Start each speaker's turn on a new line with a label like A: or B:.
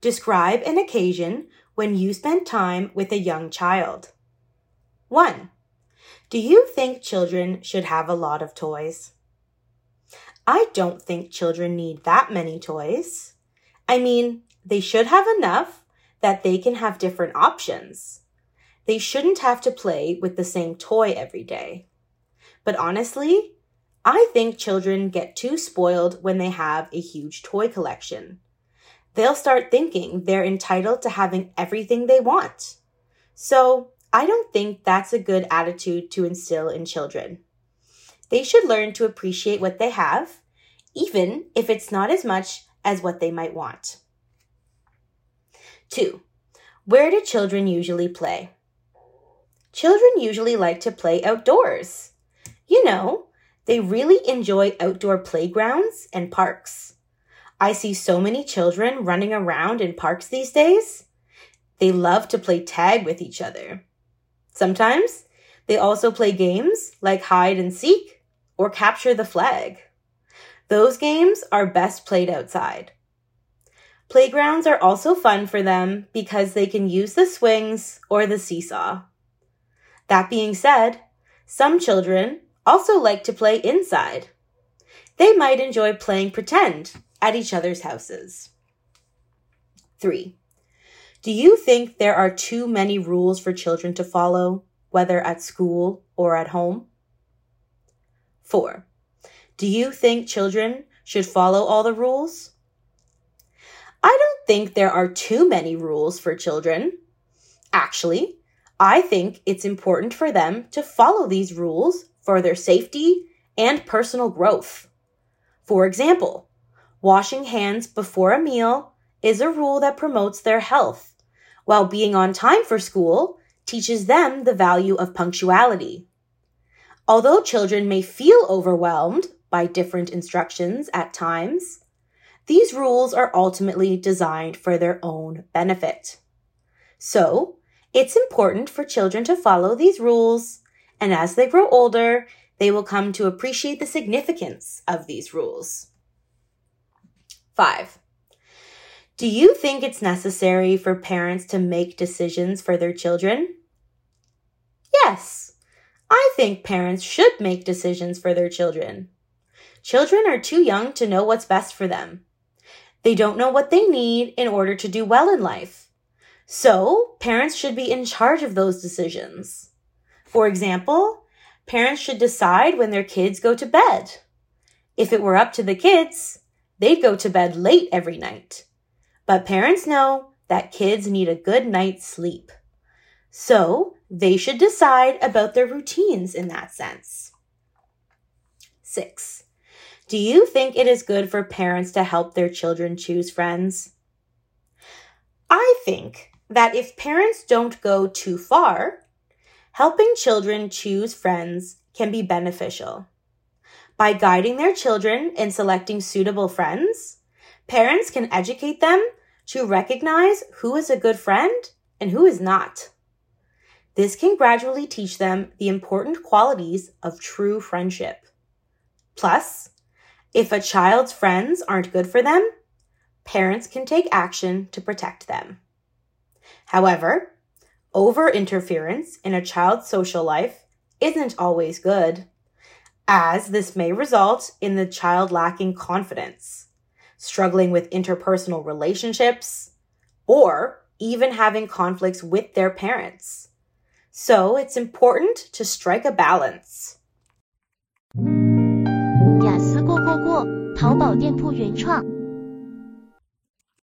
A: Describe an occasion when you spent time with a young child. 1. Do you think children should have a lot of toys? I don't think children need that many toys. I mean, they should have enough that they can have different options. They shouldn't have to play with the same toy every day. But honestly, I think children get too spoiled when they have a huge toy collection. They'll start thinking they're entitled to having everything they want. So I don't think that's a good attitude to instill in children. They should learn to appreciate what they have, even if it's not as much as what they might want. 2. Where do children usually play? Children usually like to play outdoors. You know, they really enjoy outdoor playgrounds and parks. I see so many children running around in parks these days. They love to play tag with each other. Sometimes they also play games like hide and seek or capture the flag. Those games are best played outside. Playgrounds are also fun for them because they can use the swings or the seesaw. That being said, some children also like to play inside. They might enjoy playing pretend at each other's houses. 3. Do you think there are too many rules for children to follow, whether at school or at home? 4. Do you think children should follow all the rules? I don't think there are too many rules for children. Actually, I think it's important for them to follow these rules for their safety and personal growth. For example, washing hands before a meal is a rule that promotes their health, while being on time for school teaches them the value of punctuality. Although children may feel overwhelmed by different instructions at times, these rules are ultimately designed for their own benefit. So, it's important for children to follow these rules, and as they grow older, they will come to appreciate the significance of these rules. 5. Do you think it's necessary for parents to make decisions for their children? Yes, I think parents should make decisions for their children. Children are too young to know what's best for them. They don't know what they need in order to do well in life. So, parents should be in charge of those decisions. For example, parents should decide when their kids go to bed. If it were up to the kids, they'd go to bed late every night. But parents know that kids need a good night's sleep. So, they should decide about their routines in that sense. 6. Do you think it is good for parents to help their children choose friends? I think that if parents don't go too far, helping children choose friends can be beneficial. By guiding their children in selecting suitable friends, parents can educate them to recognize who is a good friend and who is not. This can gradually teach them the important qualities of true friendship. Plus, if a child's friends aren't good for them, parents can take action to protect them. However, over-interference in a child's social life isn't always good, as this may result in the child lacking confidence, struggling with interpersonal relationships, or even having conflicts with their parents. So it's important to strike a balance.
B: 雅思过，淘宝店铺原创